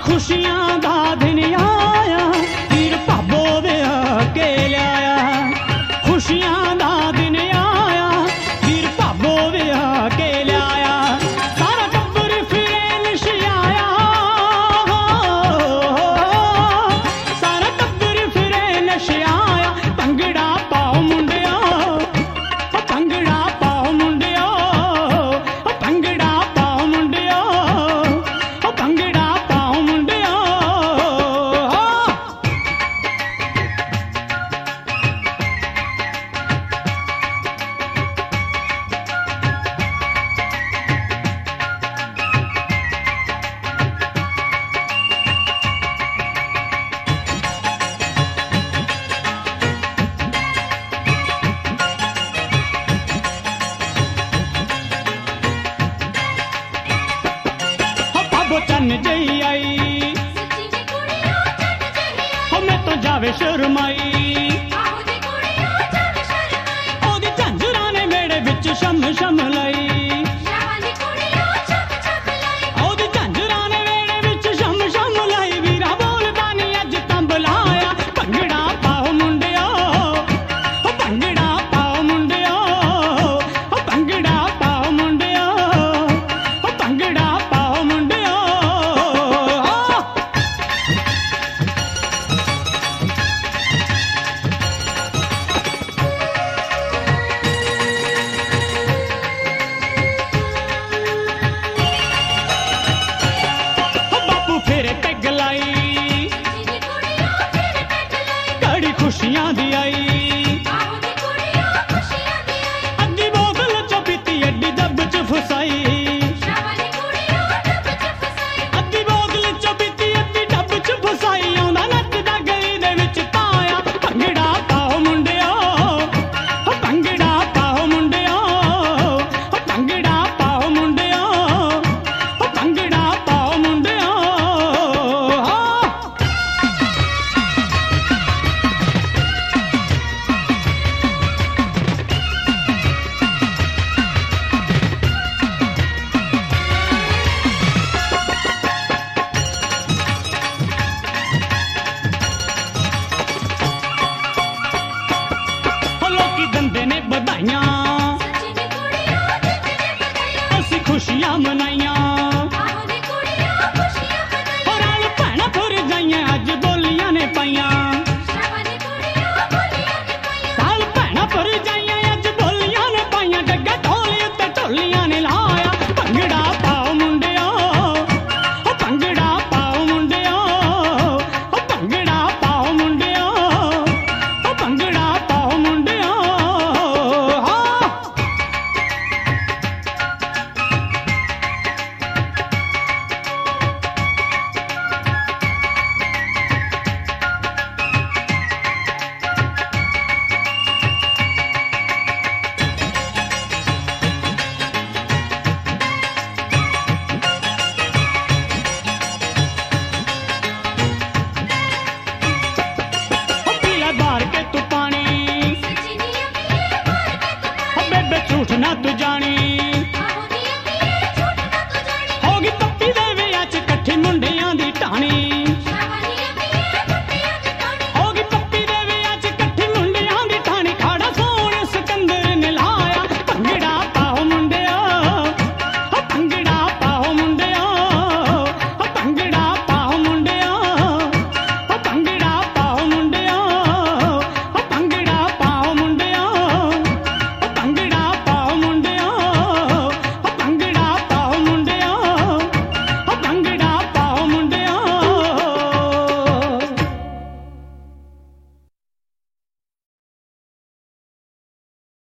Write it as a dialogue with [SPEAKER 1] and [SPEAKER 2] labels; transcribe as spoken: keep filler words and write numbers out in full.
[SPEAKER 1] खुशियां दा दिन आया, वीर भाबो विआह के लियाया। खुशियां दा दिन आया, वीर भाबो विआह के लियाया। सारा टब्बर फिरे नशियाया, सारा टब्बर फिरे नशियाया। भंगड़ा पाओ मुंडिया, भंगड़ा पाओ मुंडिया, भंगड़ा पाओ मुंडिया, भंगड़ा पाओ मुंडिया। भाबो चन्न जई आई, हो मैं तो जावे शर्माई। ओदी झंझरा ने मेरे विच शम शम लाई, ओदी झंझरा ने मेरे विच शम शम लाई। वीरा बोलदा नी अज तंबलाया। भंगड़ा पाओ मुंडिया, भंगड़ा पाओ मुंडिया, भंगड़ा पाओ मुंडिया, भंगड़ा पाओ मुंडिया। बापू फिर पैग लाई, घड़ी खुशियां दी आई। अद्धी बोतल च पीती, एडी दब च फसाई। अद्धी बोतल च पीती, अद्धी डब च फसाई। आउंदा नੱਚਦਾ गली दे विच ताया। भंगड़ा पाओ मुंडिया, भंगड़ा पाओ मुंडिया, भंगड़ा पाओ मुंडिया, भंगड़ा पाओ मुंडिया। हो लोकी दंदे ने बधाइयां, असीं खुशियां मनाइयां। हो रल भैणां फुर जाइयां, अज बोलियां ने पाइयां। रल भैणां फुर जाइयां, अज बोलियां ने पाइयां। डग्गा ढोली उत्ते ढोलियां ने लाया। भंगड़ा पाओ मुंडिया, भंगड़ा पाओ मुंडिया, भंगड़ा पाओ मुंडिया, भंगड़ा पाओ मुंडिया। हो पीला बार के तू पानी, हो बेबे झूठ ना तू जानी।